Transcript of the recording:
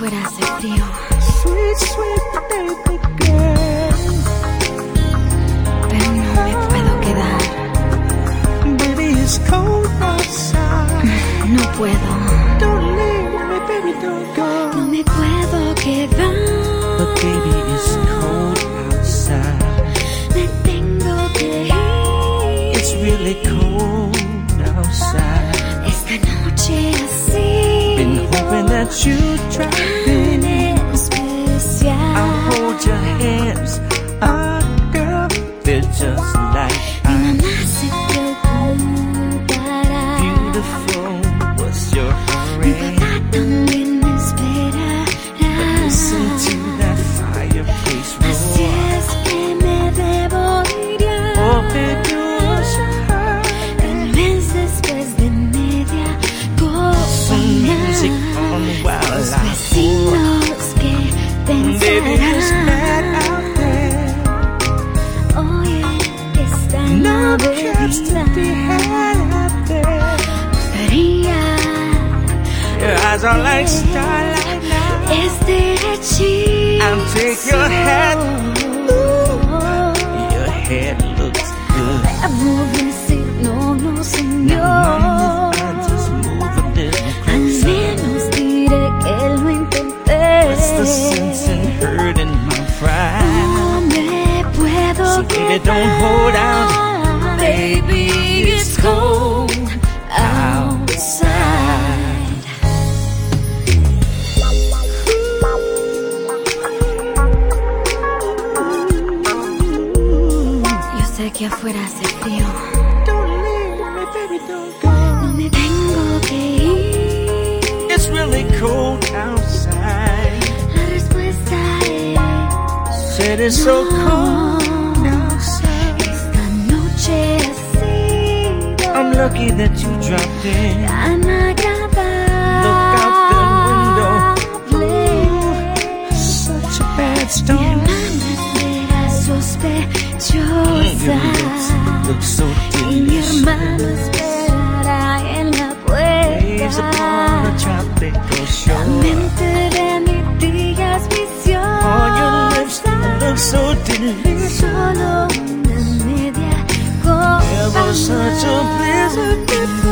afuera hace frío. Sweet, sweet baby girl. Pero no me puedo quedar. Baby, it's cold outside. No puedo. Don't leave me, baby, don't go. No me puedo quedar. But baby, it's cold outside. Me tengo que ir. It's really cold outside. Esta noche así. Been hoping that you'd drop in. Especial. I'll hold your hands. Ah, girl, they're just like Mi ice. mamá se preocupará. Beautiful, what's your Mi hurry? papá también me esperará. Listen to that fireplace Así roar. es que me debo ir ya. Oh, baby, what's your hurry? Tal vez después de media Some music copa. on while Los I pour. vecinos que Baby, it's bad pensarán. out there. Oye, esta No cares to be bebida had out there. gustaría Your eyes are like starlight now. es derechito. I'll take your hat. Your head looks good. Moverse, no, no, Now, señor. mama, I just move a little Al closer. menos diré que lo intenté. What's the sense in hurting my pride? No me puedo So baby, don't hold out. Baby, it's cold outside. Yo sé que afuera hace frío. Don't leave me, baby, don't go. No me tengo que ir. It's really cold outside. La respuesta es Said it's so cold outside. esta noche ha sido I'm lucky that you dropped in. tan agradable. Look out the window. Such a bad Mi storm. hermana será sospechosa. Look so Y mi hermano delicious. esperará en la Waves upon a puerta. tropical La shore. mente de mi tía es All your lips viciosa. look so delicious. Solo una media copa It was such a más. blizzard before.